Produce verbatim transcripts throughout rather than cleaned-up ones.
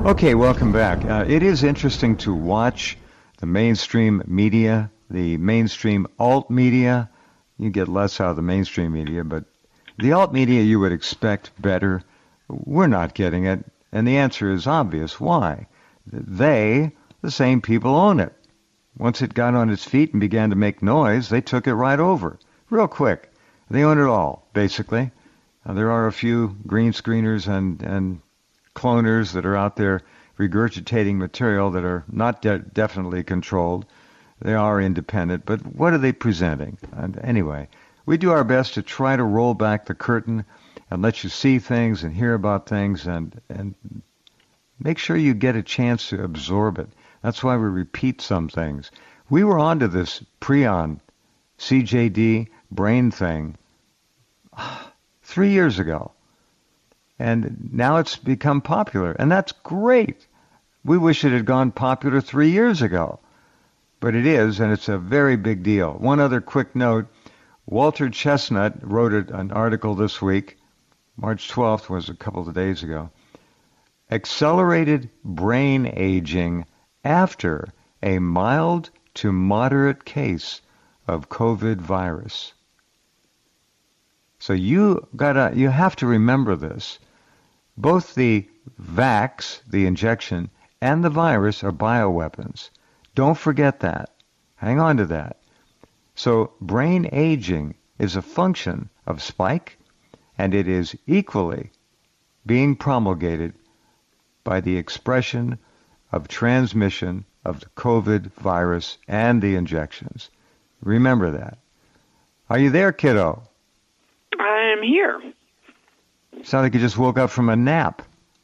Okay, welcome back. Uh, it is interesting to watch the mainstream media, the mainstream alt media. You get less out of the mainstream media, but the alt media you would expect better. We're not getting it, and the answer is obvious. Why? They, the same people, own it. Once it got on its feet and began to make noise, they took it right over, real quick. They own it all, basically. Uh, there are a few green screeners and, and cloners that are out there regurgitating material that are not de- definitely controlled. They are independent, but what are they presenting? And anyway, we do our best to try to roll back the curtain and let you see things and hear about things and, and make sure you get a chance to absorb it. That's why we repeat some things. We were onto this prion, C J D, brain thing three years ago. And now it's become popular, and that's great. We wish it had gone popular three years ago, but it is, and it's a very big deal. One other quick note, Walter Chestnut wrote an article this week, March twelfth was a couple of days ago, Accelerated Brain Aging After a Mild to Moderate Case of COVID Virus. So you gotta, you have to remember this. Both the vax, the injection, and the virus are bioweapons. Don't forget that. Hang on to that. So brain aging is a function of spike, and it is equally being promulgated by the expression of transmission of the COVID virus and the injections. Remember that. Are you there, kiddo? I'm here. Sound like you just woke up from a nap.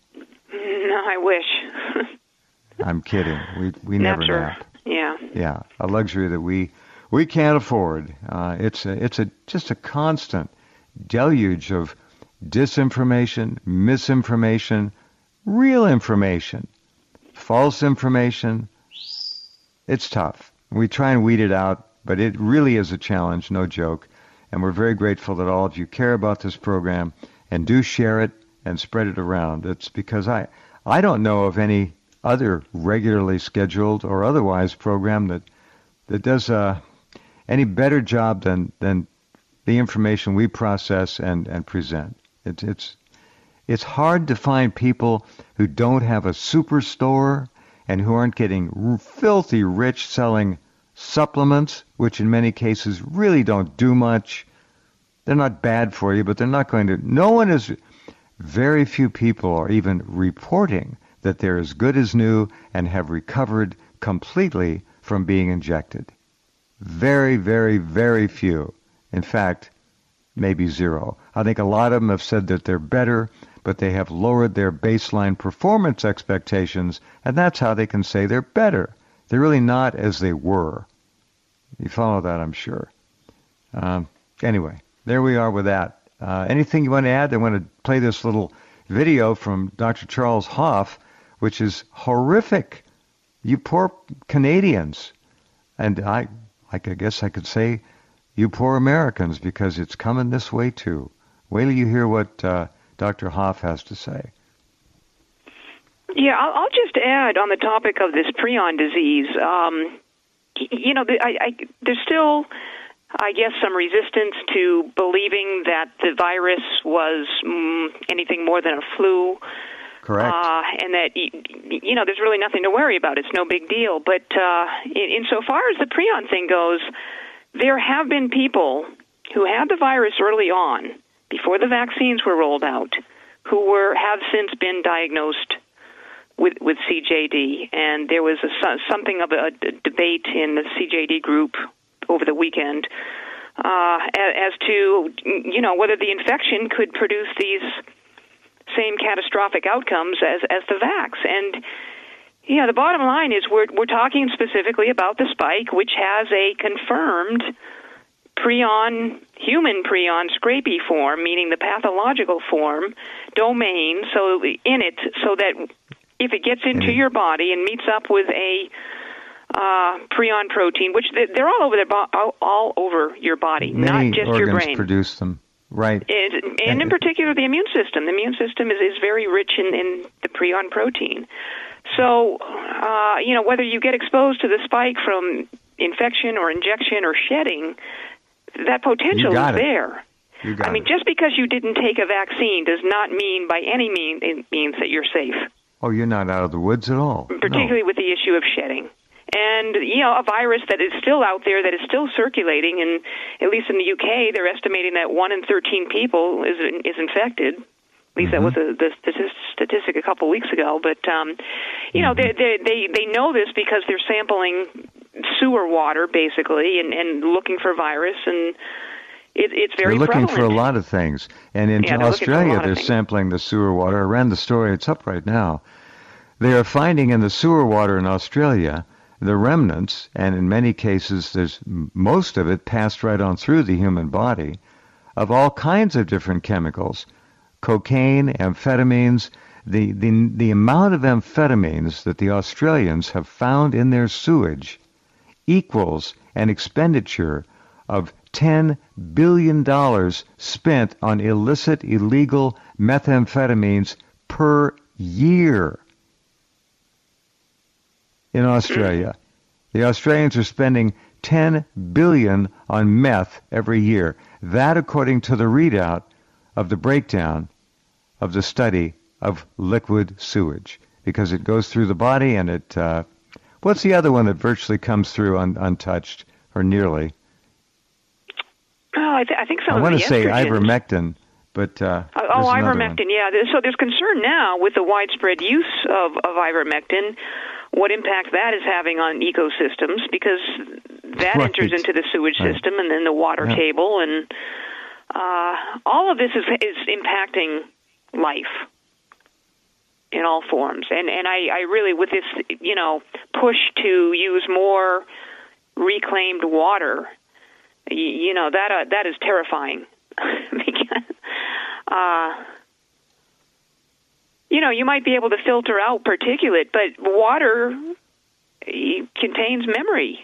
No, I wish. I'm kidding. We we Naps never are, nap. Yeah. Yeah, a luxury that we we can't afford. Uh, it's a, it's a just a constant deluge of disinformation, misinformation, real information, false information. It's tough. We try and weed it out, but it really is a challenge, no joke. And we're very grateful that all of you care about this program and do share it and spread it around. It's because I, I don't know of any other regularly scheduled or otherwise program that that does uh, any better job than, than the information we process and, and present. It's it's it's hard to find people who don't have a superstore and who aren't getting filthy rich selling supplements, which in many cases really don't do much. They're not bad for you, but they're not going to... No one is... Very few people are even reporting that they're as good as new and have recovered completely from being injected. Very, very, very few. In fact, maybe zero. I think a lot of them have said that they're better, but they have lowered their baseline performance expectations, and that's how they can say they're better. They're really not as they were. You follow that, I'm sure. Um, anyway, there we are with that. Uh, anything you want to add? I want to play this little video from Doctor Charles Hoff, which is horrific. You poor Canadians. And I, I guess I could say you poor Americans, because it's coming this way too. Wait till you hear what uh, Doctor Hoff has to say. Yeah, I'll, I'll just add on the topic of this prion disease. Um, you know, I, I, there's still, I guess, some resistance to believing that the virus was mm, anything more than a flu. Correct. Uh, and that, you know, there's really nothing to worry about. It's no big deal. But uh, in, insofar as the prion thing goes, there have been people who had the virus early on, before the vaccines were rolled out, who were have since been diagnosed with with C J D. And there was a, something of a debate in the C J D group over the weekend uh, as to, you know, whether the infection could produce these same catastrophic outcomes as, as the vax. And, yeah, the bottom line is we're we're talking specifically about the spike, which has a confirmed prion, human prion scrapie form, meaning the pathological form, domain, so in it, so that if it gets into your body and meets up with a uh, prion protein, which they're all over their bo- all, all over your body, Many not just your brain. organs produce them. Right. It, and, and in particular, the immune system. The immune system is, is very rich in, in the prion protein. So, uh, you know, whether you get exposed to the spike from infection or injection or shedding, that potential is there. You got I mean, it. just because you didn't take a vaccine does not mean by any means it means that you're safe. Oh, you're not out of the woods at all. Particularly no. with the issue of shedding. And, you know, a virus that is still out there, that is still circulating, and at least in the U K, they're estimating that one in thirteen people is is infected. At least mm-hmm. that was a, the statistic a couple weeks ago. But, um, you mm-hmm. know, they, they, they, they know this because they're sampling sewer water, basically, and, and looking for virus, and it, it's very They're looking prevalent. for a lot of things. And in yeah, Australia, they're sampling the sewer water. I ran the story. It's up right now. They are finding in the sewer water in Australia the remnants, and in many cases, there's most of it passed right on through the human body, of all kinds of different chemicals, cocaine, amphetamines. The, the, the amount of amphetamines that the Australians have found in their sewage equals an expenditure of ten billion dollars spent on illicit, illegal methamphetamines per year. In Australia, the Australians are spending ten billion dollars on meth every year. That, according to the readout of the breakdown of the study of liquid sewage, because it goes through the body and it. Uh, what's the other one that virtually comes through un, untouched or nearly? Oh, I, th- I think some I of want the to say estrogens. ivermectin, but uh, oh, oh ivermectin, yeah. So there's concern now with the widespread use of, of ivermectin. What impact that is having on ecosystems, because that right. enters into the sewage right. system and then the water yeah. table, and uh, all of this is is impacting life in all forms. And and I, I really, with this, you know, push to use more reclaimed water, you, you know, that uh, that is terrifying. because, uh, You know, you might be able to filter out particulate, but water contains memory.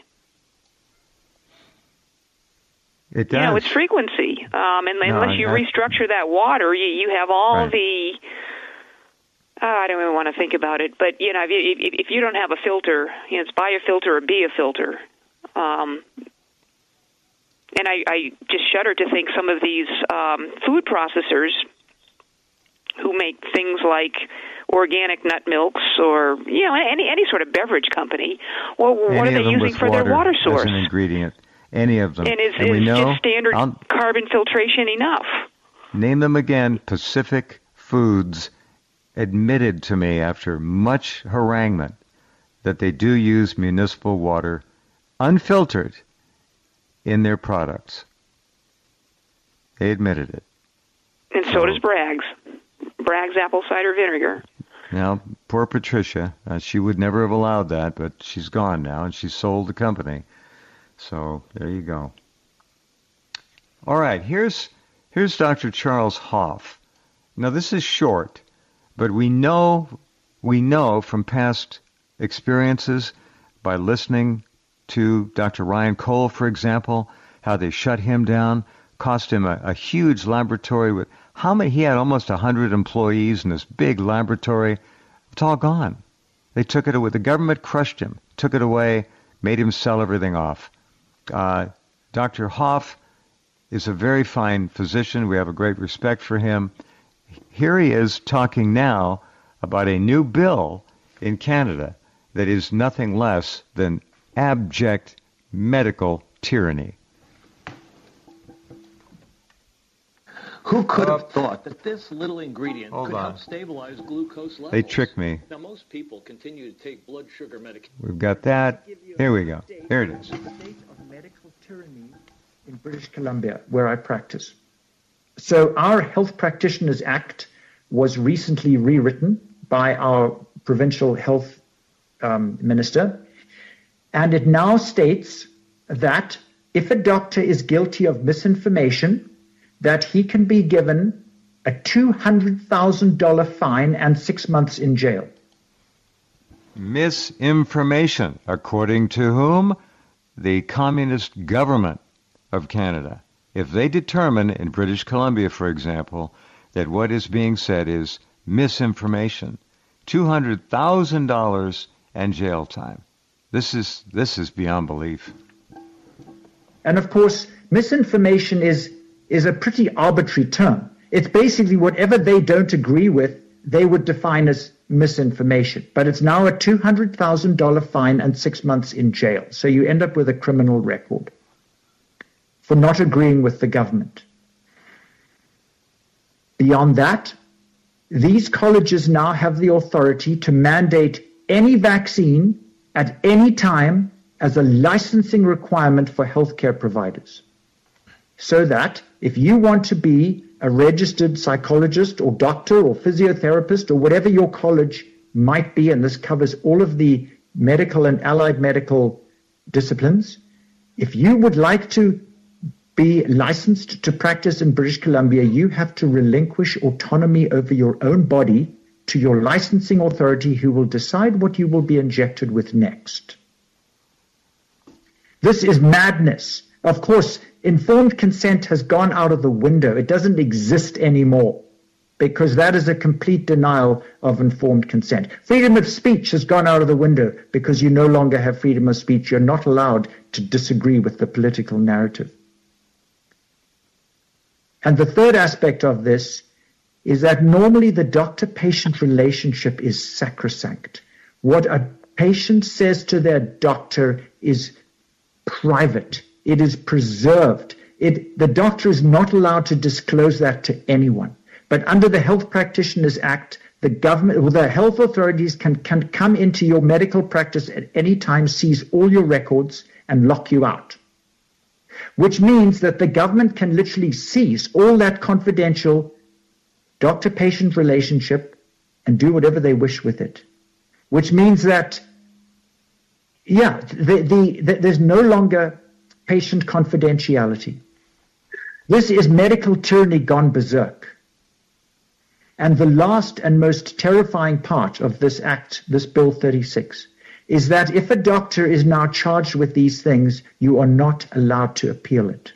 It does. You know, it's frequency. Um, and no, unless you I, restructure that water, you, you have all right. the... Uh, I don't even want to think about it, but, you know, if you, if, if you don't have a filter, you know, it's buy a filter or be a filter. Um, and I, I just shudder to think some of these um, food processors who make things like organic nut milks or, you know, any any sort of beverage company. Well, what any are they using for water their water source? As an ingredient. Any of them. And is, and is we know, just standard I'll, carbon filtration enough? Name them again. Pacific Foods admitted to me after much haranguement that they do use municipal water unfiltered in their products. They admitted it. And so, so does Bragg's. Bragg's apple cider vinegar. Now, poor Patricia, uh, she would never have allowed that, but she's gone now, and she sold the company. So there you go. All right, here's here's Doctor Charles Hoff. Now, this is short, but we know we know from past experiences by listening to Doctor Ryan Cole, for example, how they shut him down, cost him a, a huge laboratory with how many? He had almost a hundred employees in this big laboratory. It's all gone. They took it away. The government crushed him, took it away, made him sell everything off. Uh, Doctor Hoff is a very fine physician. We have a great respect for him. Here he is talking now about a new bill in Canada that is nothing less than abject medical tyranny. Who could have thought that this little ingredient Hold could on. help stabilize glucose levels? They tricked me. Now, most people continue to take blood sugar medication. We've got that. Here we go. Here it is. The state of medical tyranny in British Columbia, where I practice. So our Health Practitioners Act was recently rewritten by our provincial health um, minister, and it now states that if a doctor is guilty of misinformation, that he can be given a two hundred thousand dollars fine and six months in jail. Misinformation, according to whom? The Communist government of Canada. if they determine in British Columbia, for example, that what is being said is misinformation, two hundred thousand dollars and jail time. This is this is beyond belief. And of course, misinformation is is a pretty arbitrary term. It's basically whatever they don't agree with, they would define as misinformation. But it's now a two hundred thousand dollars fine and six months in jail. So you end up with a criminal record for not agreeing with the government. Beyond that, these colleges now have the authority to mandate any vaccine at any time as a licensing requirement for healthcare providers. So that if you want to be a registered psychologist or doctor or physiotherapist or whatever your college might be, and this covers all of the medical and allied medical disciplines, if you would like to be licensed to practice in British Columbia, you have to relinquish autonomy over your own body to your licensing authority, who will decide what you will be injected with next. This is madness. Of course, informed consent has gone out of the window. It doesn't exist anymore because that is a complete denial of informed consent. Freedom of speech has gone out of the window because you no longer have freedom of speech. You're not allowed to disagree with the political narrative. And the third aspect of this is that normally the doctor-patient relationship is sacrosanct. What a patient says to their doctor is private. It is preserved. It, the doctor is not allowed to disclose that to anyone. But under the Health Practitioners Act, the government, or the health authorities can, can come into your medical practice at any time, seize all your records, and lock you out. Which means that the government can literally seize all that confidential doctor-patient relationship and do whatever they wish with it. Which means that, yeah, the, the, the, there's no longer patient confidentiality. This is medical tyranny gone berserk. And the last and most terrifying part of this act, this Bill thirty-six, is that if a doctor is now charged with these things, you are not allowed to appeal it.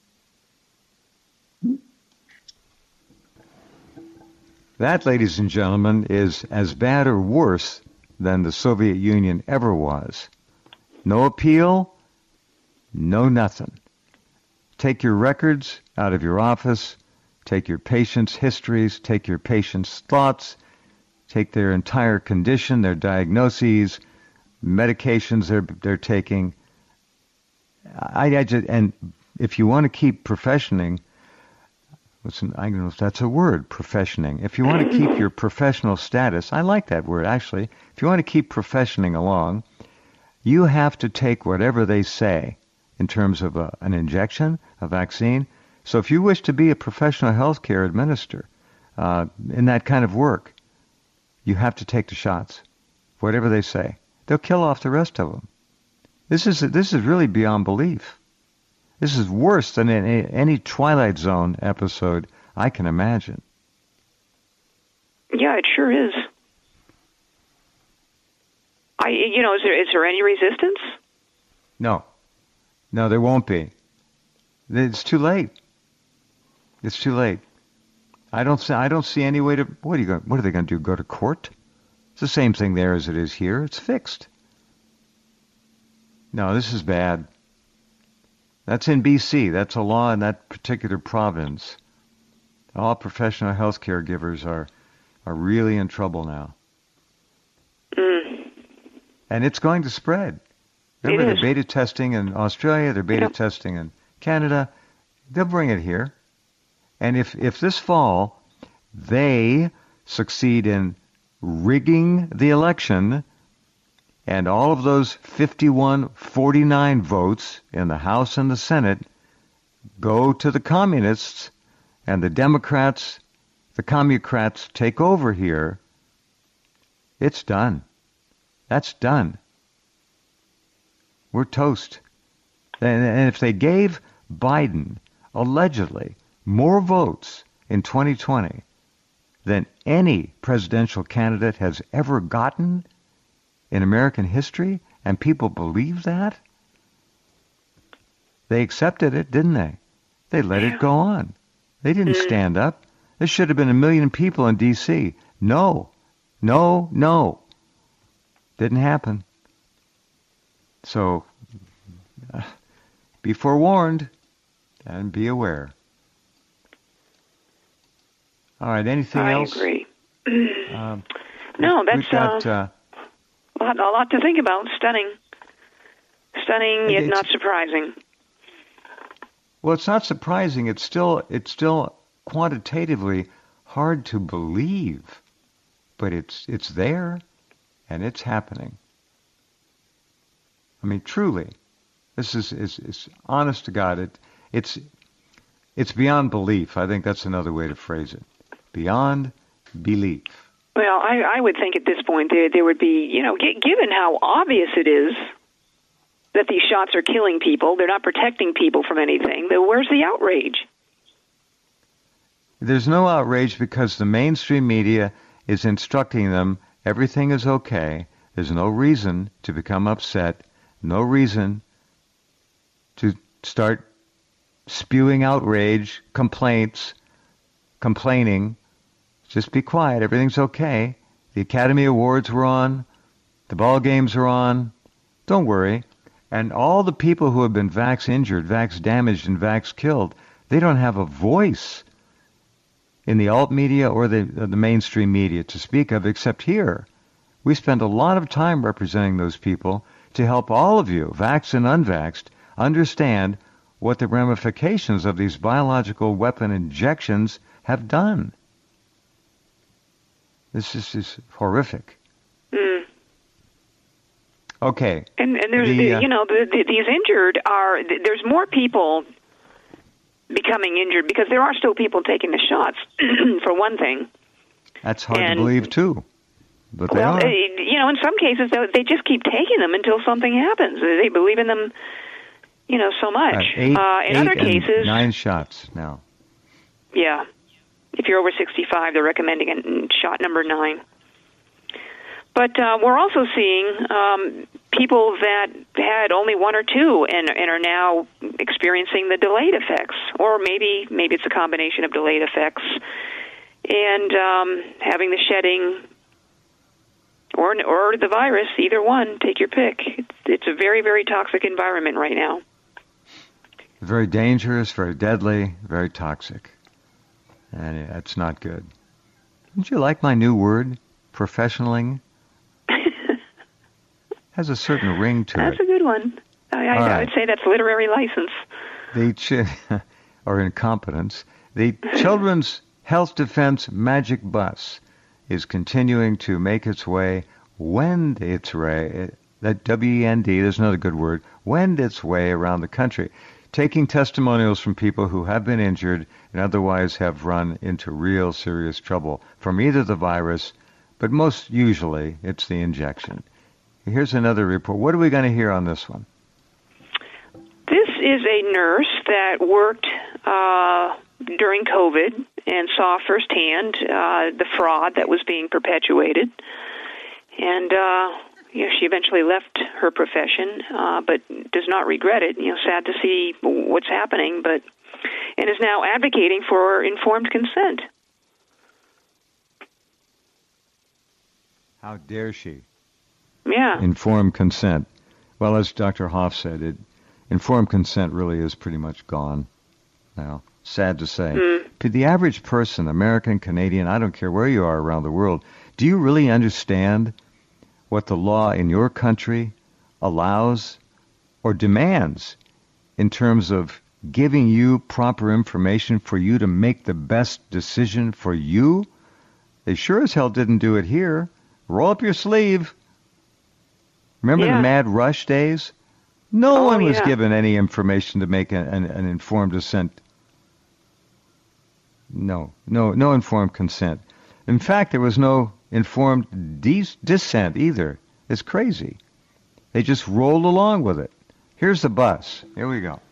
That, ladies and gentlemen, is as bad or worse than the Soviet Union ever was. No appeal, no nothing. Take your records out of your office, take your patients' histories, take your patients' thoughts, take their entire condition, their diagnoses, medications they're, they're taking. I, I just, and if you want to keep professioning, listen, I don't know if that's a word, professioning. If you want to keep your professional status, I like that word actually. If you want to keep professioning along, you have to take whatever they say in terms of a, an injection, a vaccine. So if you wish to be a professional healthcare administrator uh, in that kind of work, you have to take the shots, whatever they say. They'll kill off the rest of them. This is this is really beyond belief. This is worse than any, any Twilight Zone episode I can imagine. Yeah, it sure is. I, you know, is there is there any resistance? No, no, there won't be. It's too late. It's too late. I don't see. I don't see any way to. What are you going? What are they going to do? Go to court? It's the same thing there as it is here. It's fixed. No, this is bad. That's in B C. That's a law in that particular province. All professional health care givers are are really in trouble now. Mm. And it's going to spread. Remember, they're beta testing in Australia, they're beta yep. testing in Canada. They'll bring it here. And if, if this fall they succeed in rigging the election, and all of those fifty-one forty-nine votes in the House and the Senate go to the communists, and the Democrats, the Commucrats take over here, it's done. That's done. We're toast. And, and if they gave Biden, allegedly, more votes in twenty twenty than any presidential candidate has ever gotten in American history, and people believe that, they accepted it, didn't they? They let it go on. They didn't stand up. There should have been a million people in D C No, no, no. Didn't happen. So, uh, be forewarned and be aware. All right, anything I else? I agree. Um, no, that's we've got, uh, uh, a, lot, a lot to think about. Stunning. Stunning, yet it's, not surprising. Well, it's not surprising. It's still, it's still quantitatively hard to believe, but it's it's there, and it's happening. I mean, truly, this is is, is honest to God. It it's it's beyond belief. I think that's another way to phrase it. Beyond belief. Well, I, I would think at this point there there would be, you know, g- given how obvious it is that these shots are killing people, they're not protecting people from anything, then where's the outrage? There's no outrage because the mainstream media is instructing them everything is okay. There's no reason to become upset, no reason to start spewing outrage, complaints, complaining. Just be quiet. Everything's okay. The Academy Awards were on. The ball games are on. Don't worry. And all the people who have been vax injured, vax damaged, and vax killed, they don't have a voice in the alt media or the, uh, the mainstream media to speak of, except here. We spend a lot of time representing those people to help all of you, vaxxed and unvaxxed, understand what the ramifications of these biological weapon injections have done. This is, is horrific. Mm. Okay. And, and there's, the, the, uh, you know, the, the, these injured are, there's more people becoming injured because there are still people taking the shots, for one thing. That's hard and, to believe, too. But they well, are. You know, in some cases, they just keep taking them until something happens. They believe in them, you know, so much. Right. Eight, uh, in eight other and cases, nine shots now. Yeah. If you're over sixty-five, they're recommending a shot number nine. But uh, we're also seeing um, people that had only one or two and, and are now experiencing the delayed effects, or maybe maybe it's a combination of delayed effects and um, having the shedding or or the virus. Either one, take your pick. It's, it's a very very toxic environment right now. Very dangerous, very deadly, very toxic. And that's not good. Don't you like my new word, professionaling? Has a certain ring to that's it. That's a good one. I, I, right. I would say that's literary license. The ch- or incompetence. The Children's Health Defense Magic Bus is continuing to make its way, wend its way, that W E N D, there's another good word, wend its way around the country, taking testimonials from people who have been injured and otherwise have run into real serious trouble from either the virus, but most usually it's the injection. Here's another report. What are we going to hear on this one? This is a nurse that worked uh, during COVID and saw firsthand uh, the fraud that was being perpetuated. And uh, you know, she eventually left her profession, uh, but does not regret it. You know, sad to see what's happening, but and is now advocating for informed consent. How dare she? Yeah. Informed consent. Well, as Doctor Hoff said, it, informed consent really is pretty much gone now. Sad to say. Mm. To the average person, American, Canadian, I don't care where you are around the world, do you really understand what the law in your country allows or demands in terms of giving you proper information for you to make the best decision for you? They sure as hell didn't do it here. Roll up your sleeve. Remember yeah. the Mad Rush days? No oh, one was yeah. given any information to make an, an, an informed assent. No, no, no informed consent. In fact, there was no informed dis- dissent either. It's crazy. They just rolled along with it. Here's the bus. Here we go.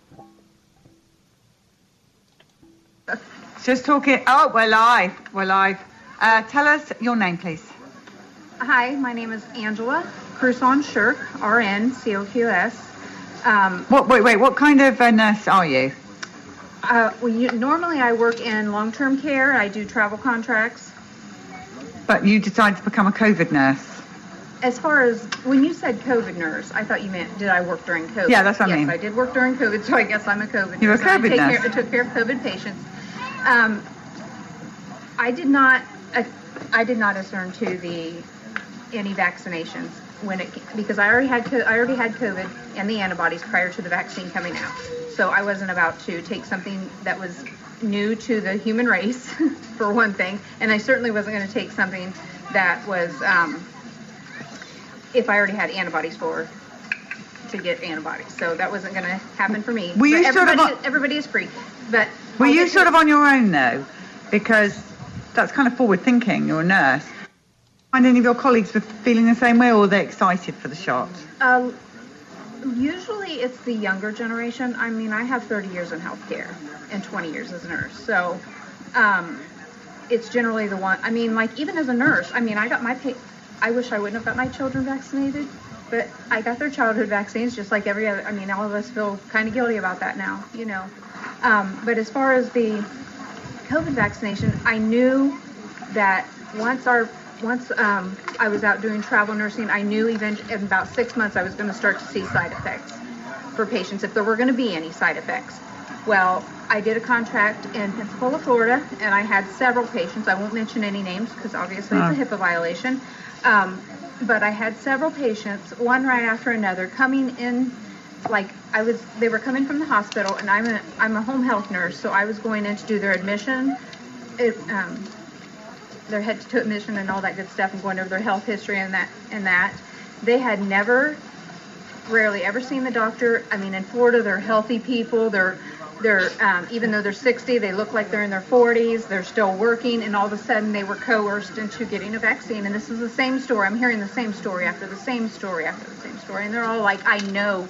Just talking. Oh, we're live. We're live. Uh, tell us your name, please. Hi, my name is Angela Cruson Shirk, R N, C O Q S. Um, what, wait, wait, what kind of uh, nurse are you? Uh, well, you, normally I work in long-term care. I do travel contracts. But you decided to become a COVID nurse. As far as when you said COVID nurse, I thought you meant did I work during COVID? Yeah, that's what I yes, mean. I did work during COVID, so I guess I'm a COVID You're nurse. a COVID I take nurse. Care, I took care of COVID patients. Um, I did not. Uh, I did not adhere to the any vaccinations when it because I already had I already had COVID and the antibodies prior to the vaccine coming out. So I wasn't about to take something that was new to the human race, for one thing, and I certainly wasn't going to take something that was. Um, if I already had antibodies for, to get antibodies. So that wasn't going to happen for me. Were you but sort of everybody, on, everybody is free. But were I'll you get sort to- of on your own, though? Because that's kind of forward thinking, you're a nurse. Find any of your colleagues were feeling the same way, or were they excited for the shot? Uh, usually it's the younger generation. I mean, I have thirty years in healthcare and twenty years as a nurse. So um, it's generally the one, I mean, like even as a nurse, I mean, I got my pa- I wish I wouldn't have got my children vaccinated, but I got their childhood vaccines just like every other. I mean, all of us feel kind of guilty about that now, you know. Um, but as far as the COVID vaccination, I knew that once our once um, I was out doing travel nursing, I knew even in about six months I was going to start to see side effects for patients if there were going to be any side effects. Well, I did a contract in Pensacola, Florida, and I had several patients. I won't mention any names because obviously it's a HIPAA violation. Um, but I had several patients, one right after another, coming in. Like I was, they were coming from the hospital, and I'm a, I'm a home health nurse, so I was going in to do their admission, it, um, their head to toe admission, and all that good stuff, and going over their health history and that and that. They had never, rarely ever seen the doctor. I mean, in Florida, they're healthy people. They're They're, um, even though they're sixty, they look like they're in their forties. They're still working, and all of a sudden they were coerced into getting a vaccine. And this is the same story. I'm hearing the same story after the same story after the same story. And they're all like, I know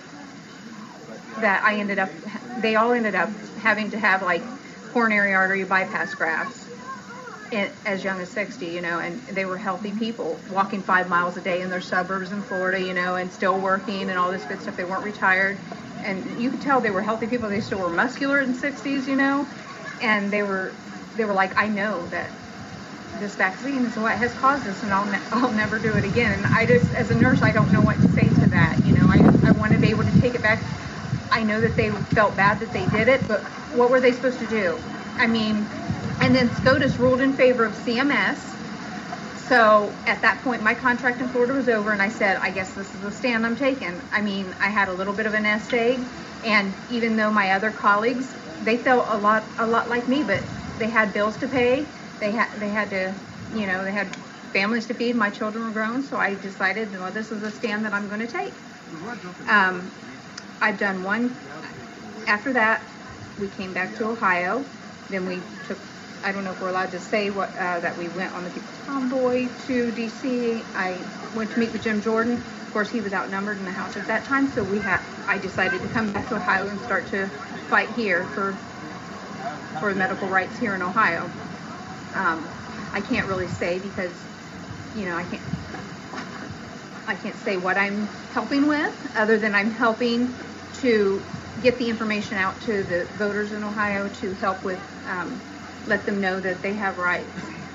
that I ended up, they all ended up having to have like coronary artery bypass grafts in, as young as sixty, you know, and they were healthy people walking five miles a day in their suburbs in Florida, you know, and still working and all this good stuff. They weren't retired. And you could tell they were healthy people. They still were muscular in the sixties, you know, and they were, they were like, I know that this vaccine is what has caused this, and I'll, ne- I'll never do it again. And I just, as a nurse, I don't know what to say to that. You know, I, I want to be able to take it back. I know that they felt bad that they did it, but what were they supposed to do? I mean, and then SCOTUS ruled in favor of C M S. So at that point, my contract in Florida was over, and I said, I guess this is the stand I'm taking. I mean, I had a little bit of a nest egg, and even though my other colleagues, they felt a lot, a lot like me, but they had bills to pay. They had, they had to, you know, they had families to feed. My children were grown, so I decided, you know, this is a stand that I'm going to take. Um, I've done one. After that, we came back to Ohio. Then we took. I don't know if we're allowed to say what uh, that we went on the People's Convoy to D C. I went to meet with Jim Jordan. Of course, he was outnumbered in the House at that time, so we had. I decided to come back to Ohio and start to fight here for for medical rights here in Ohio. Um, I can't really say because, you know, I can't. I can't say what I'm helping with, other than I'm helping to get the information out to the voters in Ohio to help with. Um, let them know that they have rights.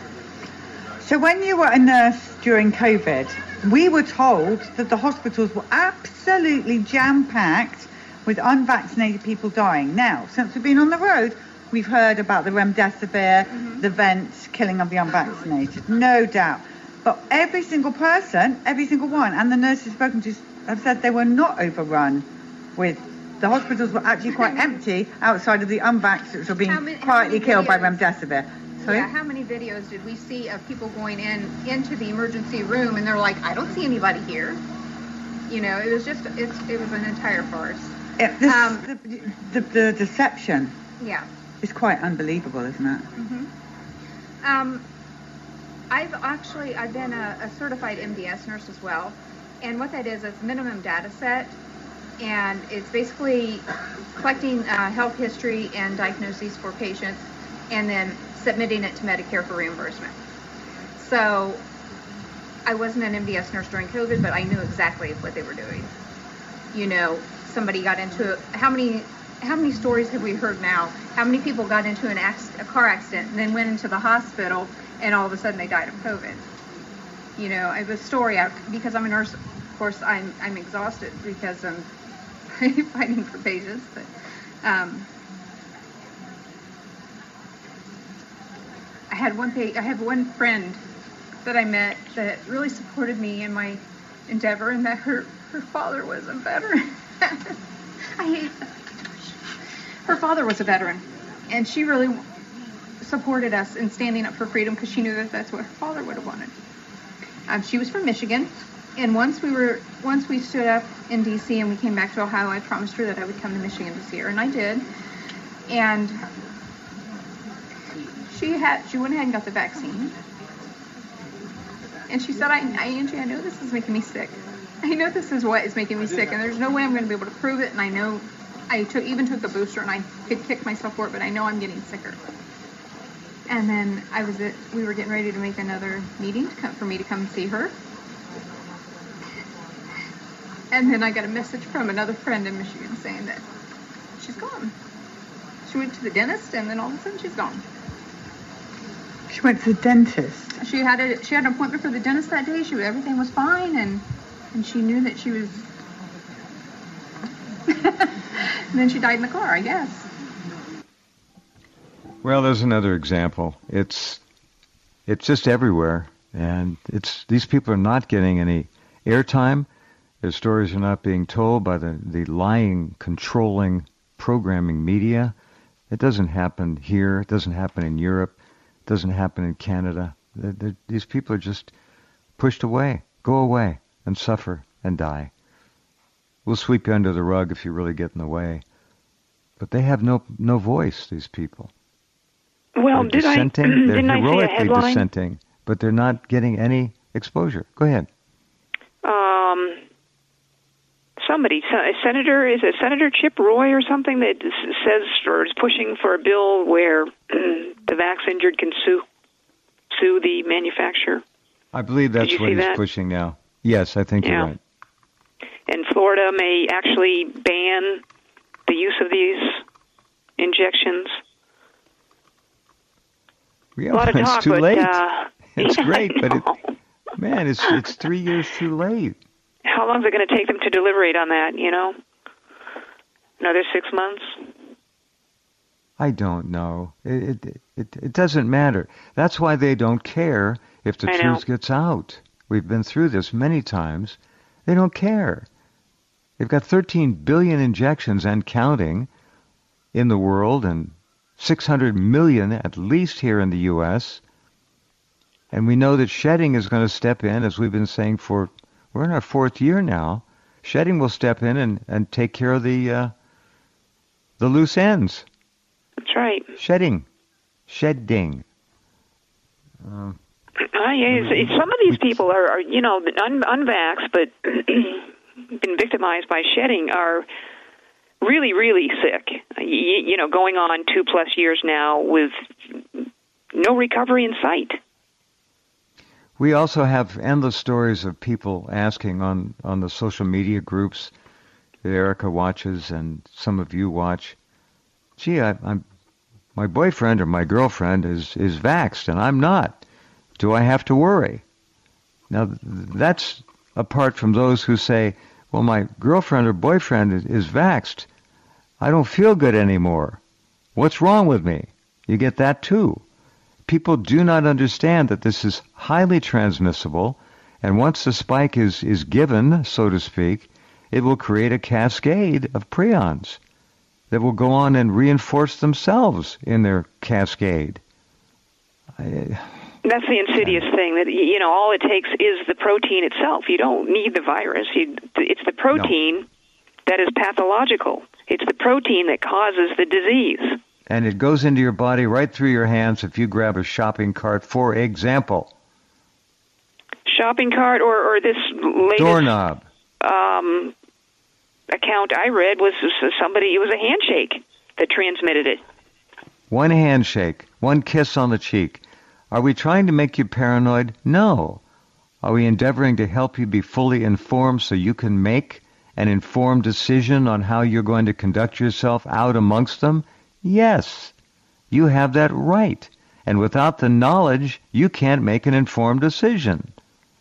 So when you were a nurse during COVID, we were told that the hospitals were absolutely jam-packed with unvaccinated people dying. Now, since we've been on the road, we've heard about the remdesivir, mm-hmm. the vents, killing of the unvaccinated, no doubt. But every single person, every single one, and the nurses spoken to have said they were not overrun with. The hospitals were actually quite empty outside of the unvaxxed, which were being how many, quietly how killed by videos? remdesivir. Sorry? Yeah, how many videos did we see of people going in into the emergency room and they're like, I don't see anybody here. You know, it was just, it's, it was an entire farce. Yeah, this, um, the, the, the deception yeah. is quite unbelievable, isn't it? Mm-hmm. Um, I've actually, I've been a, a certified M D S nurse as well. And what that is, it's minimum data set. And it's basically collecting uh, health history and diagnoses for patients and then submitting it to Medicare for reimbursement. So I wasn't an M D S nurse during COVID, but I knew exactly what they were doing. You know, somebody got into, how many how many stories have we heard now? How many people got into an acc- a car accident and then went into the hospital and all of a sudden they died of COVID? You know, I have a story, I, because I'm a nurse, of course, I'm, I'm exhausted because I'm fighting for patients, but um, I had one pa- I have one friend that I met that really supported me in my endeavor, and that her, her father was a veteran. I hate that. Her father was a veteran, and she really supported us in standing up for freedom because she knew that that's what her father would have wanted. Um, she was from Michigan, and once we were once we stood up in D C and we came back to Ohio, I promised her that I would come to Michigan to see her, and I did. And she had she went ahead and got the vaccine, and she said, I, I Angie, I know this is making me sick. I know this is what is making me sick, and there's no way I'm going to be able to prove it, and I know I took even took the booster, and I could kick myself for it, but I know I'm getting sicker. And then I was at, we were getting ready to make another meeting to come, for me to come see her. And then I got a message from another friend in Michigan saying that she's gone. She went to the dentist, and then all of a sudden she's gone. She went to the dentist. She had a she had an appointment for the dentist that day. She everything was fine, and and she knew that she was. And then she died in the car, I guess. Well, there's another example. It's it's just everywhere, and it's these people are not getting any airtime. Their stories are not being told by the, the lying, controlling, programming media. It doesn't happen here. It doesn't happen in Europe. It doesn't happen in Canada. They're, they're, these people are just pushed away, go away, and suffer and die. We'll sweep you under the rug if you really get in the way. But they have no no voice, these people. Well, they're did dissenting. I, they're didn't I see a heroically headline? dissenting, but they're not getting any exposure. Go ahead. Um, somebody, a senator, is it Senator Chip Roy or something that says or is pushing for a bill where the vax injured can sue sue the manufacturer? I believe that's what he's that? pushing now. Yes, I think yeah. you're right. And Florida may actually ban the use of these injections. Yeah, a lot of it's talk, too but, late. Uh, it's yeah, great, I but it, know. man, it's it's three years too late. How long is it going to take them to deliberate on that, you know? Another six months? I don't know. It, it it it doesn't matter. That's why they don't care if the I truth know. gets out. We've been through this many times. They don't care. They've got thirteen billion injections and counting in the world, and six hundred million at least here in the U S And we know that shedding is going to step in, as we've been saying for, we're in our fourth year now. Shedding will step in and, and take care of the uh, the loose ends. That's right. Shedding. Shedding. Uh, Uh, yeah, it's, it's, some of these people are, are you know, un, unvaxxed, but been victimized by shedding, are really, really sick. You, you know, going on two plus years now with no recovery in sight. We also have endless stories of people asking on, on the social media groups that Erica watches and some of you watch, gee, I, I'm, my boyfriend or my girlfriend is, is vaxxed and I'm not. Do I have to worry? Now, that's apart from those who say, well, my girlfriend or boyfriend is, is vaxxed. I don't feel good anymore. What's wrong with me? You get that too. People do not understand that this is highly transmissible, and once the spike is, is given, so to speak, it will create a cascade of prions that will go on and reinforce themselves in their cascade. I, That's the insidious thing, that, you know, all it takes is the protein itself. You don't need the virus. You, it's the protein no. that is pathological. It's the protein that causes the disease. And it goes into your body right through your hands if you grab a shopping cart, for example. Shopping cart or, or this latest doorknob. Um, account I read was somebody, it was a handshake that transmitted it. One handshake, one kiss on the cheek. Are we trying to make you paranoid? No. Are we endeavoring to help you be fully informed so you can make an informed decision on how you're going to conduct yourself out amongst them? Yes, you have that right. And without the knowledge, you can't make an informed decision.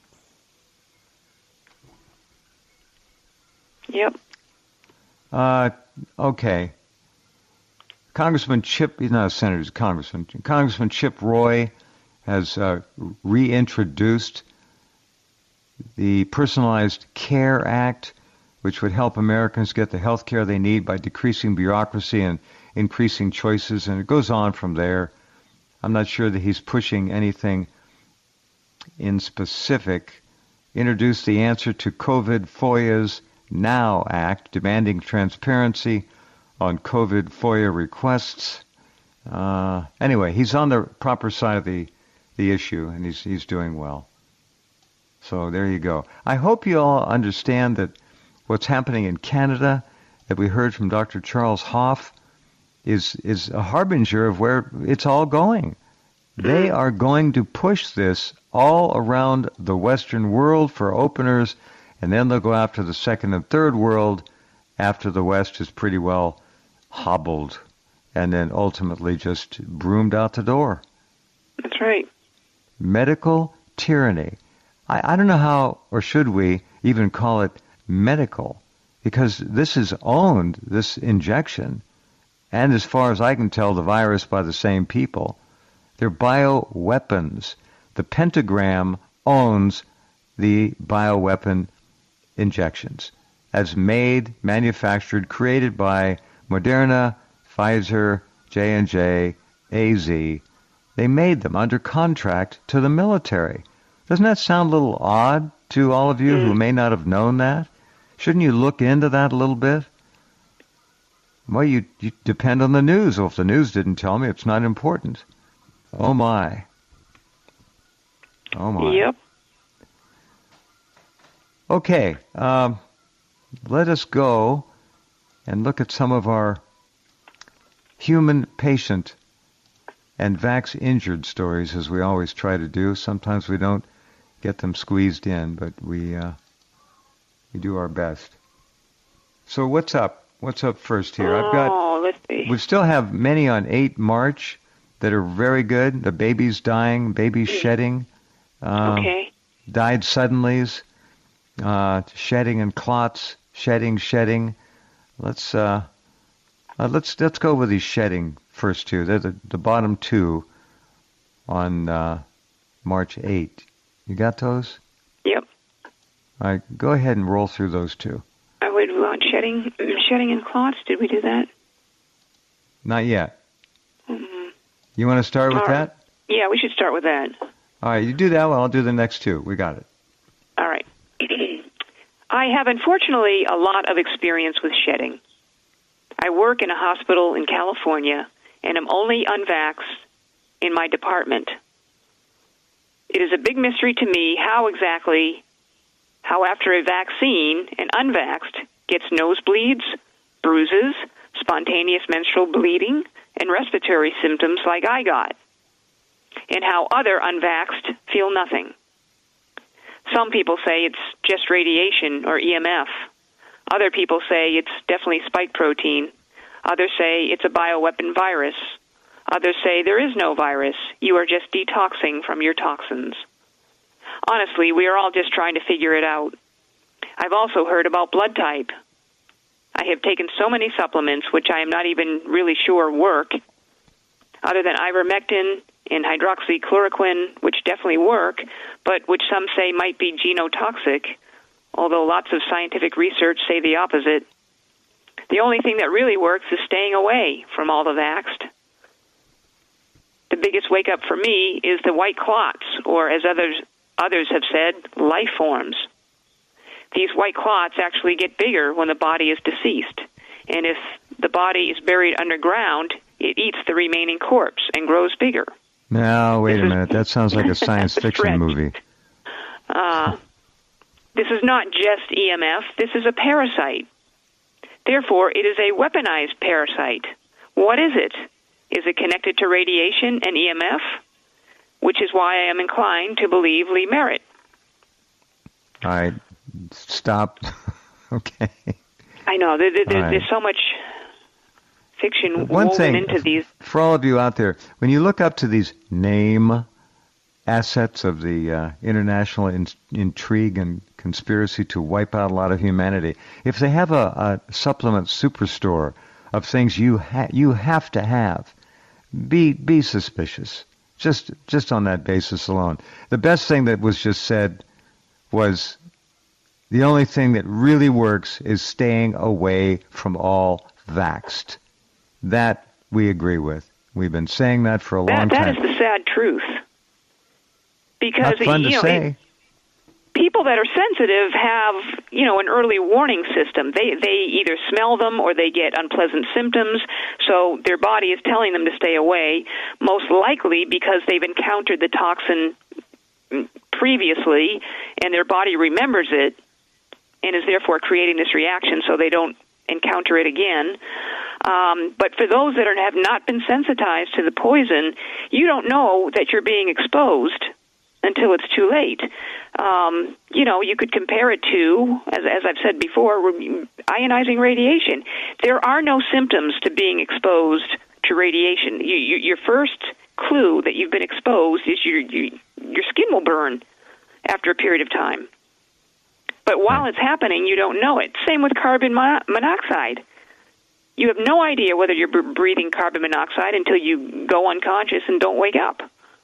Yep. Uh, okay. Congressman Chip, he's not a senator, he's a congressman. Congressman Chip Roy has uh, reintroduced the Personalized Care Act, which would help Americans get the health care they need by decreasing bureaucracy and increasing choices, and it goes on from there. I'm not sure that he's pushing anything in specific. Introduced the answer to COVID FOIA's Now Act, demanding transparency on COVID FOIA requests. Uh, anyway, he's on the proper side of the, the issue, and he's he's doing well. So there you go. I hope you all understand that what's happening in Canada, that we heard from Doctor Charles Hoff, is is a harbinger of where it's all going. They are going to push this all around the Western world for openers, and then they'll go after the second and third world after the West is pretty well hobbled and then ultimately just broomed out the door. That's right. Medical tyranny. I, I don't know how, or should we even call it medical, because this is owned, this injection, and as far as I can tell, the virus by the same people. They're bioweapons. The pentagram owns the bioweapon injections as made, manufactured, created by Moderna, Pfizer, J and J, A Z. They made them under contract to the military. Doesn't that sound a little odd to all of you mm. who may not have known that? Shouldn't you look into that a little bit? Well, you, you depend on the news. Well, if the news didn't tell me, it's not important. Oh, my. Oh, my. Yep. Okay. Um, let us go and look at some of our human patient and vax-injured stories, as we always try to do. Sometimes we don't get them squeezed in, but we uh, we do our best. So what's up? What's up first here? Oh, I've got. Let's see. We still have many on eight March that are very good. The babies dying, babies shedding, uh, okay. died suddenlies, uh, shedding and clots, shedding, shedding. Let's uh, uh, let's let's go with these shedding first two. They're the, the bottom two on uh, March eighth. You got those? Yep. All right, go ahead and roll through those two. I would want shedding, shedding and clots. Did we do that? Not yet. Mm-hmm. You want to start with All right. that? Yeah, we should start with that. All right, you do that one. I'll do the next two. We got it. All right. I have, unfortunately, a lot of experience with shedding. I work in a hospital in California, and am only unvaxxed in my department. It is a big mystery to me how exactly, how after a vaccine, an unvaxxed gets nosebleeds, bruises, spontaneous menstrual bleeding, and respiratory symptoms like I got, and how other unvaxxed feel nothing. Some people say it's just radiation or E M F. Other people say it's definitely spike protein. Others say it's a bioweapon virus. Others say there is no virus. You are just detoxing from your toxins. Honestly, we are all just trying to figure it out. I've also heard about blood type. I have taken so many supplements which I am not even really sure work, other than ivermectin and hydroxychloroquine, which definitely work, but which some say might be genotoxic, although lots of scientific research say the opposite. The only thing that really works is staying away from all the vaxxed. The biggest wake-up for me is the white clots, or as others others have said, life forms. These white clots actually get bigger when the body is deceased, and if the body is buried underground, it eats the remaining corpse and grows bigger. Now, wait this a is, minute. That sounds like a science fiction movie. Uh, this is not just E M F. This is a parasite. Therefore, it is a weaponized parasite. What is it? Is it connected to radiation and E M F? Which is why I am inclined to believe Lee Merritt. All right. Stop. Okay. I know. There, there, right. There's so much fiction One woven thing, into these. For all of you out there, when you look up to these name assets of the uh, international in- intrigue and conspiracy to wipe out a lot of humanity, if they have a, a supplement superstore of things you ha- you have to have, be be suspicious. Just just on that basis alone. The best thing that was just said was the only thing that really works is staying away from all vaxxed. That we agree with. We've been saying that for a that, long that time. That is the sad truth. Because Not fun you to know, say. It, people that are sensitive have, you know, an early warning system. They they either smell them or they get unpleasant symptoms, so their body is telling them to stay away, most likely because they've encountered the toxin previously and their body remembers it and is therefore creating this reaction so they don't encounter it again. Um, but for those that are, have not been sensitized to the poison, you don't know that you're being exposed until it's too late. Um, you know, you could compare it to, as, as I've said before, ionizing radiation. There are no symptoms to being exposed to radiation. You, you, your first clue that you've been exposed is your, you, your skin will burn after a period of time. But while it's happening, you don't know it. Same with carbon mon- monoxide. You have no idea whether you're b- breathing carbon monoxide until you go unconscious and don't wake up.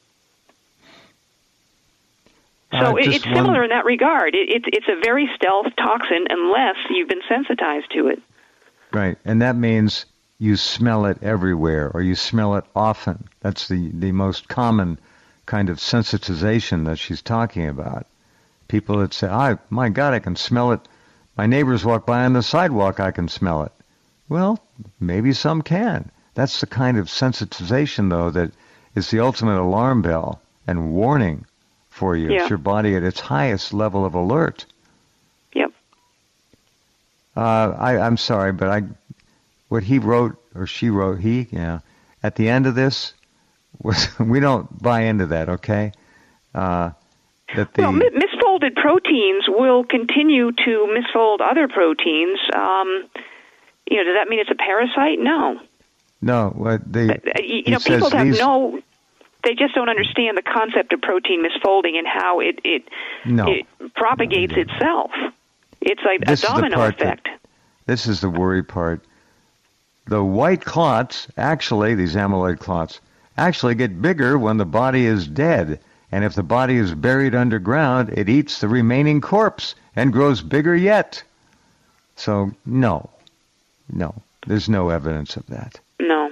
So Uh, it, just it's similar one- in that regard. It, it's it's a very stealth toxin unless you've been sensitized to it. Right, and that means you smell it everywhere, or you smell it often. That's the, the most common kind of sensitization that she's talking about. People that say, oh, my God, I can smell it. My neighbors walk by on the sidewalk, I can smell it. Well, maybe some can. That's the kind of sensitization, though, that is the ultimate alarm bell and warning for you. Yeah. It's your body at its highest level of alert. Yep. Uh, I, I'm sorry, but I, what he wrote, or she wrote, he, yeah, at the end of this, was we don't buy into that, okay? Uh, that the, well, mi- misfolded proteins will continue to misfold other proteins. Um, you know, does that mean it's a parasite? No. No, what they, uh, you know, people have these, no. They just don't understand the concept of protein misfolding and how it it, no, it propagates no, itself. It's like this a domino effect. That, this is the worry part. The white clots, actually, these amyloid clots, actually get bigger when the body is dead. And if the body is buried underground, it eats the remaining corpse and grows bigger yet. So, no, no, there's no evidence of that. No.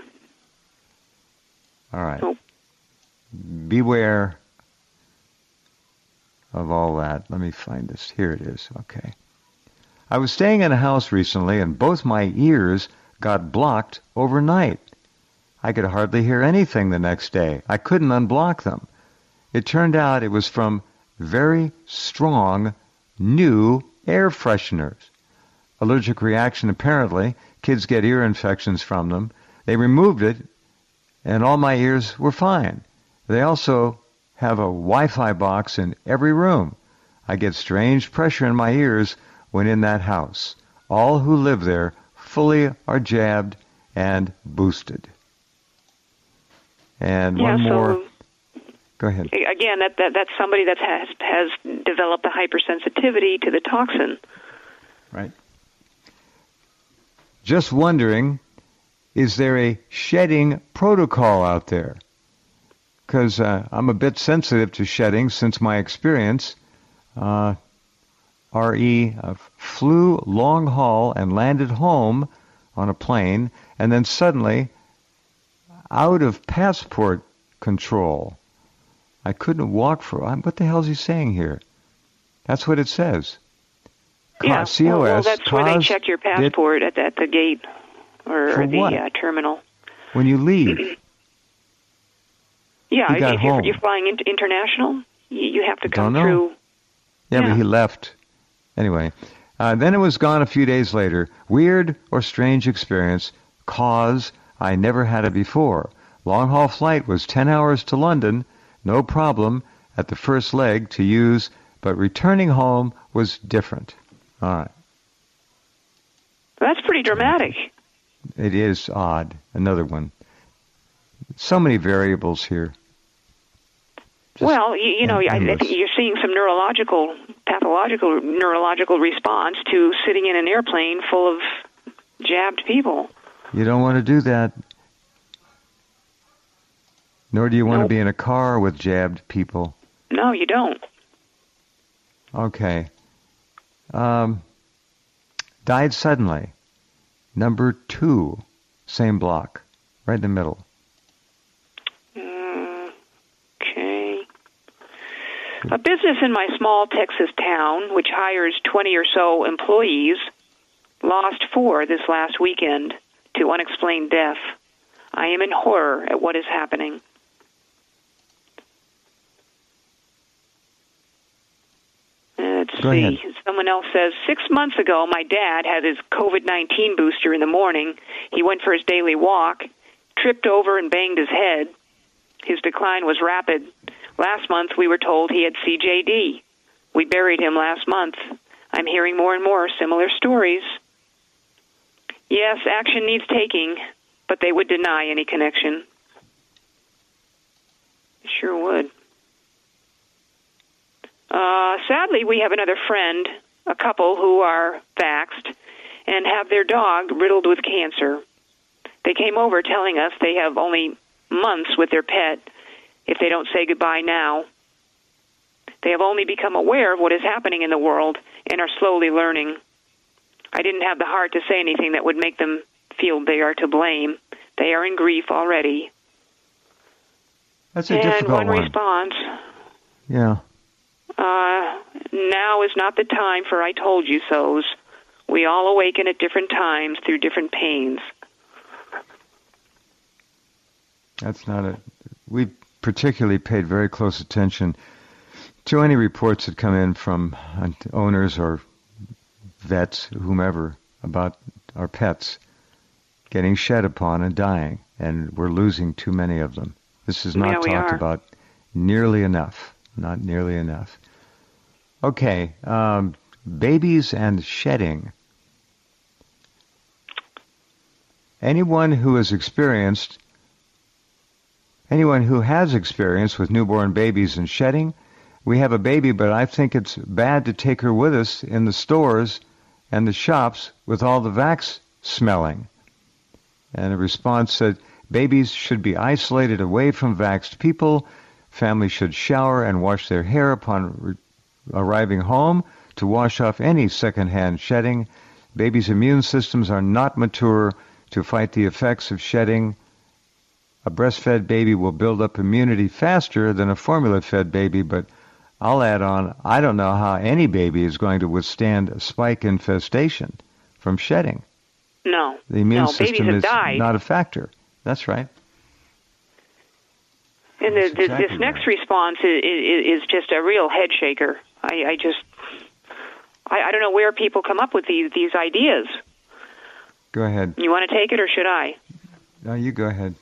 All right. Nope. Beware of all that. Let me find this. Here it is. Okay. I was staying in a house recently, and both my ears got blocked overnight. I could hardly hear anything the next day. I couldn't unblock them. It turned out it was from very strong, new air fresheners. Allergic reaction, apparently. Kids get ear infections from them. They removed it, and all my ears were fine. They also have a Wi-Fi box in every room. I get strange pressure in my ears when in that house. All who live there fully are jabbed and boosted. And yeah, one more. So Go ahead. Again, that, that that's somebody that has has developed a hypersensitivity to the toxin. Right. Just wondering, is there a shedding protocol out there? Because uh, I'm a bit sensitive to shedding since my experience. Uh, R E uh, flew long haul and landed home on a plane, and then suddenly, out of passport control, I couldn't walk for... What the hell is he saying here? That's what it says. Yeah, C O S, well, well, that's where they check your passport at, at the gate or, For or the what? uh, terminal. When you leave. Yeah, He got if you're, home. you're flying in, international, you, you have to come Don't know. through. Yeah, Yeah. but he left. Anyway, uh, then it was gone a few days later. Weird or strange experience. Cause I never had it before. Long-haul flight was ten hours to London. No problem at the first leg to use, but returning home was different. All right. That's pretty dramatic. It is odd. Another one. So many variables here. Just well, you, you know, I, I think you're seeing some neurological, pathological neurological response to sitting in an airplane full of jabbed people. You don't want to do that. Nor do you want nope. to be in a car with jabbed people. No, you don't. Okay. Um, died suddenly. Number two, same block, right in the middle. Uh, okay. A business in my small Texas town, which hires twenty or so employees, lost four this last weekend to unexplained death. I am in horror at what is happening. Let's Go see. ahead. Someone else says, six months ago, my dad had his COVID nineteen booster in the morning. He went for his daily walk, tripped over and banged his head. His decline was rapid. Last month, we were told he had C J D. We buried him last month. I'm hearing more and more similar stories. Yes, action needs taking, but they would deny any connection. Sure would. Uh, sadly, we have another friend, a couple who are vaxxed and have their dog riddled with cancer. They came over telling us they have only months with their pet if they don't say goodbye now. They have only become aware of what is happening in the world and are slowly learning. I didn't have the heart to say anything that would make them feel they are to blame. They are in grief already. That's a and difficult one. one. response. Yeah. Uh, now is not the time for I told you so's. We all awaken at different times through different pains. That's not a... We particularly paid very close attention to any reports that come in from owners or vets, whomever, about our pets getting shed upon and dying, and we're losing too many of them. This is not yeah, talked about nearly enough. Not nearly enough. Okay, um, babies and shedding. Anyone who has experienced, anyone who has experience with newborn babies and shedding, we have a baby, but I think it's bad to take her with us in the stores and the shops with all the vax smelling. And a response said, babies should be isolated away from vaxxed people. Families should shower and wash their hair upon re- arriving home to wash off any secondhand shedding. Babies' immune systems are not mature to fight the effects of shedding. A breastfed baby will build up immunity faster than a formula-fed baby, but I'll add on, I don't know how any baby is going to withstand a spike infestation from shedding. No. The immune no, system is died. not a factor. That's right. And the, the, exactly this next right. response is, is, is just a real head shaker. I, I just, I, I don't know where people come up with these these ideas. Go ahead. You want to take it or should I? No, you go ahead.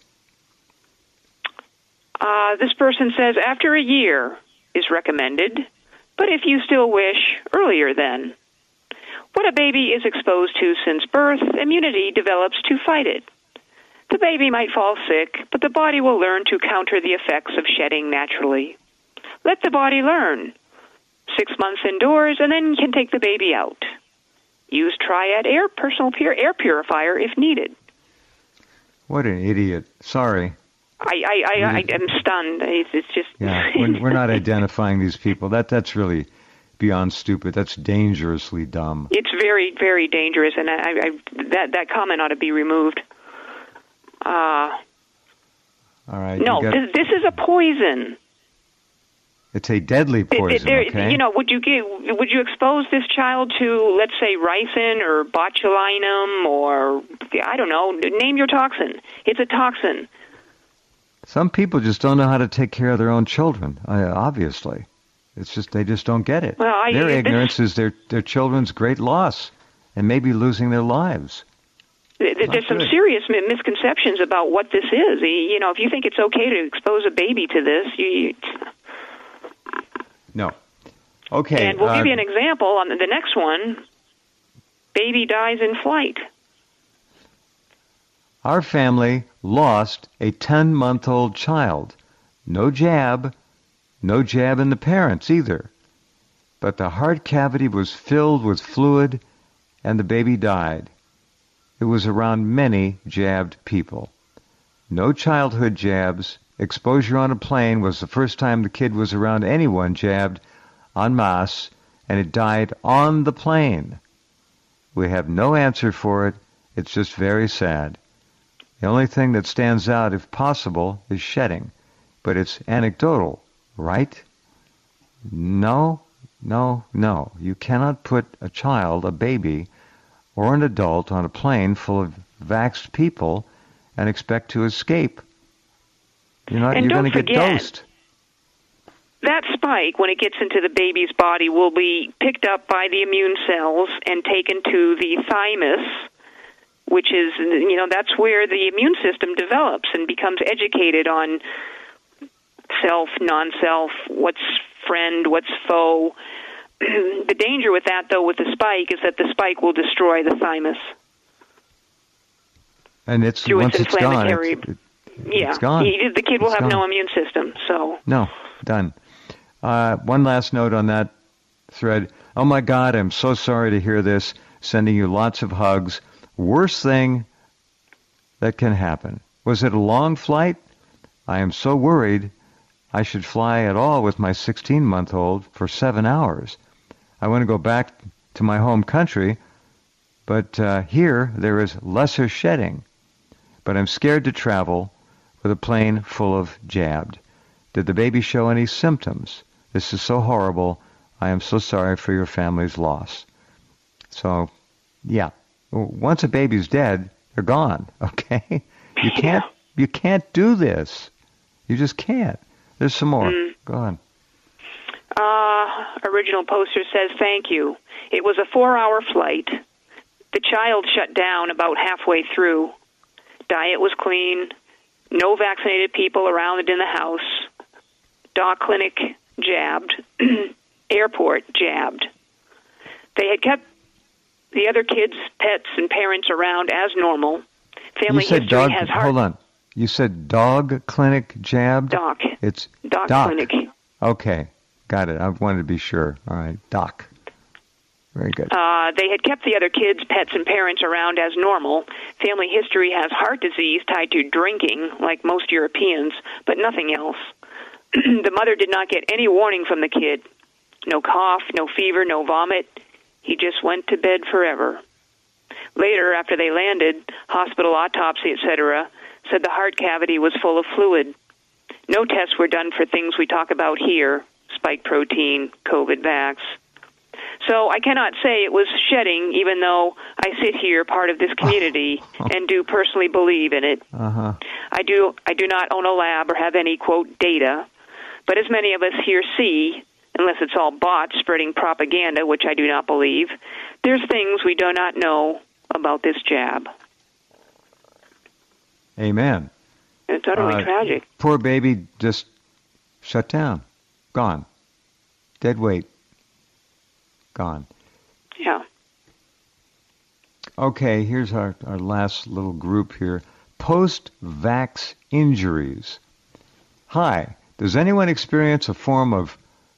Uh, this person says after a year is recommended, but if you still wish, earlier then. What a baby is exposed to since birth, immunity develops to fight it. The baby might fall sick, but the body will learn to counter the effects of shedding naturally. Let the body learn. Six months indoors, and then you can take the baby out. Use Triad Air personal pure air purifier if needed. What an idiot. Sorry. I, I, I, I am stunned. It's, it's just... Yeah, we're, we're not identifying these people. That That's really beyond stupid. That's dangerously dumb. It's very, very dangerous, and I, I, that, that comment ought to be removed. Uh, All right. no, got, this, this is a poison. It's a deadly poison, there, okay? You know, would you give, would you expose this child to, let's say, ricin or botulinum or, I don't know, name your toxin. It's a toxin. Some people just don't know how to take care of their own children, uh, obviously. It's just, they just don't get it. Well, I, their this, ignorance is their, their children's great loss and maybe losing their lives. There's some good. serious misconceptions about what this is. You know, if you think it's okay to expose a baby to this, you... No. Okay. And we'll uh, give you an example on the next one. baby dies in flight. Our family lost a ten-month-old child. No jab, no jab in the parents either. But the heart cavity was filled with fluid and the baby died. It was around many jabbed people. No childhood jabs. Exposure on a plane was the first time the kid was around anyone jabbed en masse, and it died on the plane. We have no answer for it. It's just very sad. The only thing that stands out, if possible, is shedding. But it's anecdotal, right? No, no, no. You cannot put a child, a baby, or an adult on a plane full of vaxxed people and expect to escape. You're not, and you're don't going to get forget, dosed. That spike, when it gets into the baby's body, will be picked up by the immune cells and taken to the thymus, which is, you know, that's where the immune system develops and becomes educated on self, non-self, what's friend, what's foe. The danger with that, though, with the spike, is that the spike will destroy the thymus. And it's through once its it's gone, inflammatory. it's, it, yeah, it's gone. He, the kid will it's have gone. no immune system. So no, done. Uh, one last note on that thread. Oh my God, I'm so sorry to hear this. Sending you lots of hugs. Worst thing that can happen. Was it a long flight? I am so worried. I should fly at all with my sixteen-month-old for seven hours. I want to go back to my home country, but uh, here there is lesser shedding. But I'm scared to travel with a plane full of jabbed. Did the baby show any symptoms? This is so horrible. I am so sorry for your family's loss. So, yeah, once a baby's dead, they're gone. Okay, you can't you can't do this. You just can't. There's some more. Mm. Go on. Uh, original poster says, thank you. It was a four-hour flight. The child shut down about halfway through. Diet was clean. No vaccinated people around in the house. Dog clinic jabbed. Airport jabbed. They had kept the other kids, pets, and parents around as normal. Family you said history dog, has heart. Hold on. You said dog clinic jabbed? Doc. It's Doc, doc. clinic. Okay. Got it. I wanted to be sure. All right. Doc. Very good. Uh, they had kept the other kids, pets, and parents around as normal. Family history has heart disease tied to drinking, like most Europeans, but nothing else. The mother did not get any warning from the kid. No cough, no fever, no vomit. He just went to bed forever. Later, after they landed, hospital autopsy, et cetera, said the heart cavity was full of fluid. No tests were done for things we talk about here, spike protein, COVID vax. So I cannot say it was shedding, even though I sit here, part of this community, and do personally believe in it. Uh-huh. I do I do not own a lab or have any, quote, data, but as many of us here see, unless it's all bots spreading propaganda, which I do not believe, there's things we do not know about this jab. Amen. It's utterly uh, tragic. Poor baby just shut down. Gone. Dead weight. Gone. Yeah. Okay, here's our, our last little group here. Post-vax injuries. Hi, does anyone experience a form of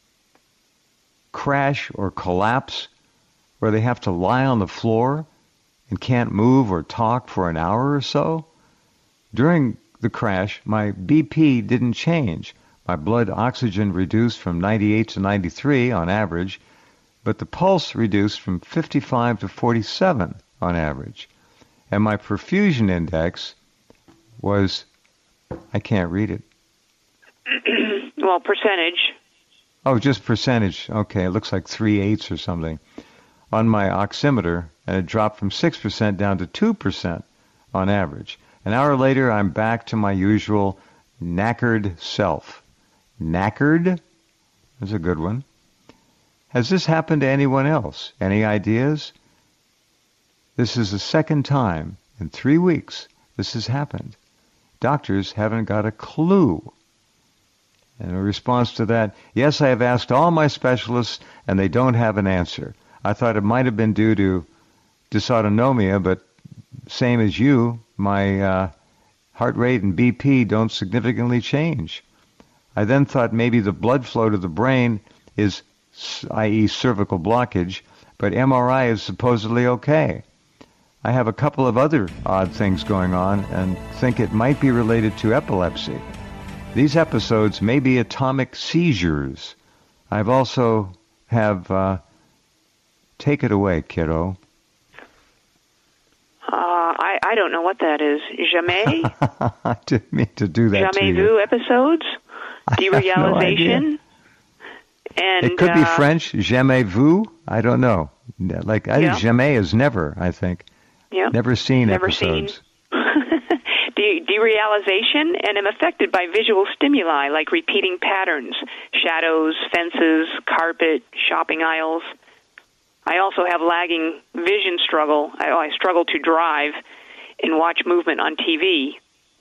crash or collapse where they have to lie on the floor and can't move or talk for an hour or so? During the crash, my B P didn't change. My blood oxygen reduced from ninety-eight to ninety-three on average, but the pulse reduced from fifty-five to forty-seven on average. And my perfusion index was, I can't read it. Well, percentage. Oh, just percentage. Okay, it looks like three-eighths or something on my oximeter, and it dropped from six percent down to two percent on average. An hour later, I'm back to my usual knackered self. Knackered? That's a good one. Has this happened to anyone else? Any ideas? This is the second time in three weeks this has happened. Doctors haven't got a clue. And in response to that, yes, I have asked all my specialists, and they don't have an answer. I thought it might have been due to dysautonomia, but same as you, my uh, heart rate and B P don't significantly change. I then thought maybe the blood flow to the brain is, that is cervical blockage, but M R I is supposedly okay. I have a couple of other odd things going on and think it might be related to epilepsy. These episodes may be atomic seizures. I've also have, uh, take it away, kiddo. Uh, I, I don't know what that is. Jamais? I didn't mean to do that Jamais to you. vu episodes? Derealization? No, and it could uh, be French, jamais vu. I don't know. Like I yeah. think jamais is never. I think yeah. never seen never episodes. Seen. De- derealization, and am affected by visual stimuli like repeating patterns, shadows, fences, carpet, shopping aisles. I also have lagging vision struggle. I, I struggle to drive and watch movement on T V.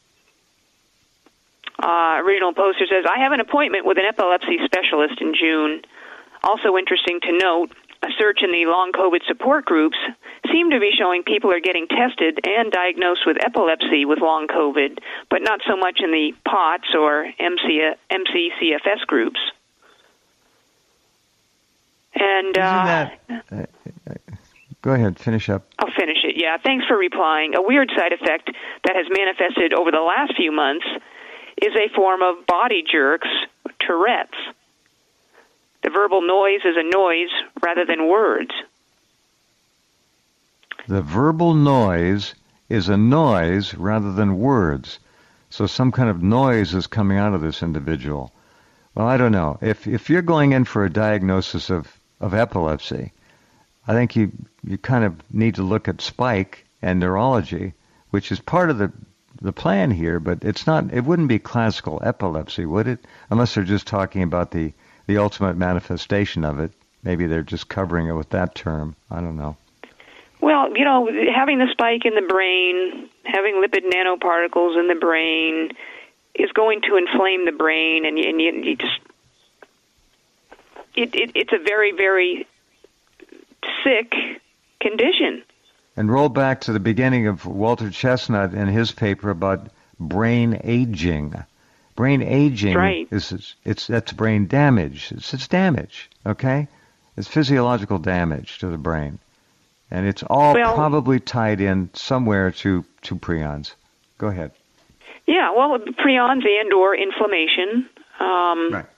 Uh, original poster says, I have an appointment with an epilepsy specialist in June. Also interesting to note, a search in the long COVID support groups seem to be showing people are getting tested and diagnosed with epilepsy with long COVID, but not so much in the POTS or M C C F S groups. And uh, that, uh, go ahead, finish up. I'll finish it, yeah. Thanks for replying. A weird side effect that has manifested over the last few months is a form of body jerks, Tourette's. The verbal noise is a noise rather than words. The verbal noise is a noise rather than words. So some kind of noise is coming out of this individual. Well, I don't know. If if you're going in for a diagnosis of, of epilepsy, I think you, you kind of need to look at spike and neurology, which is part of the the plan here, but it's not. It wouldn't be classical epilepsy, would it? Unless they're just talking about the, the ultimate manifestation of it. Maybe they're just covering it with that term. I don't know. Well, you know, having the spike in the brain, having lipid nanoparticles in the brain is going to inflame the brain, and you, and you, you just it, it it's a very, very sick condition. And roll back to the beginning of Walter Chestnut and his paper about brain aging. Brain aging right. is it's, it's that's brain damage. It's, it's damage, okay? It's physiological damage to the brain, and it's all well, probably tied in somewhere to to prions. Go ahead. Yeah, well, prions and/or inflammation. Um, right.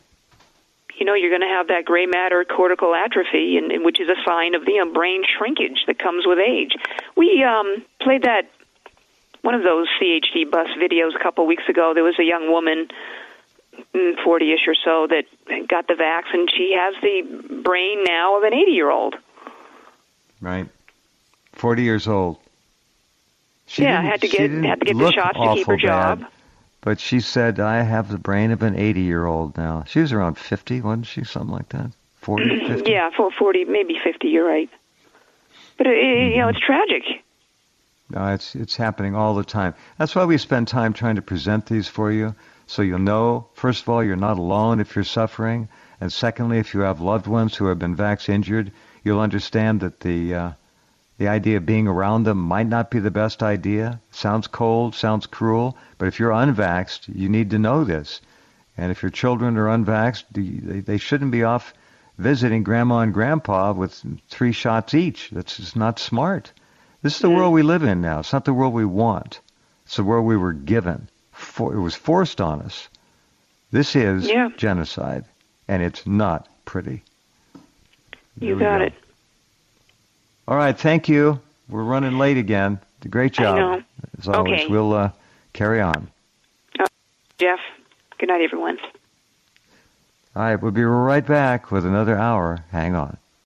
You know, you're going to have that gray matter cortical atrophy, and, and which is a sign of the you know, brain shrinkage that comes with age. We um, played that one of those C H D bus videos a couple weeks ago. There was a young woman, forty-ish or so, that got the vax, and she has the brain now of an eighty-year-old. Right, forty years old. She yeah, had to get had to get the shots to keep her job. Bad. But she said, I have the brain of an eighty-year-old now. She was around fifty, wasn't she? Something like that? forty, fifty? Yeah, forty, maybe fifty, you're right. But, it, mm-hmm. you know, it's tragic. No, it's it's happening all the time. That's why we spend time trying to present these for you, so you'll know, first of all, you're not alone if you're suffering. And secondly, if you have loved ones who have been vax injured, you'll understand that the... Uh, The idea of being around them might not be the best idea. Sounds cold, sounds cruel, but if you're unvaxxed, you need to know this. And if your children are unvaxxed, they shouldn't be off visiting grandma and grandpa with three shots each. That's just not smart. This is the world we live in now. It's not the world we want. It's the world we were given. It was forced on us. This is yeah. genocide, and it's not pretty. There you got go. it. All right, thank you. We're running late again. Great job. I know. As always, okay. we'll uh, carry on. Uh, Jeff, good night, everyone. All right, we'll be right back with another hour. Hang on.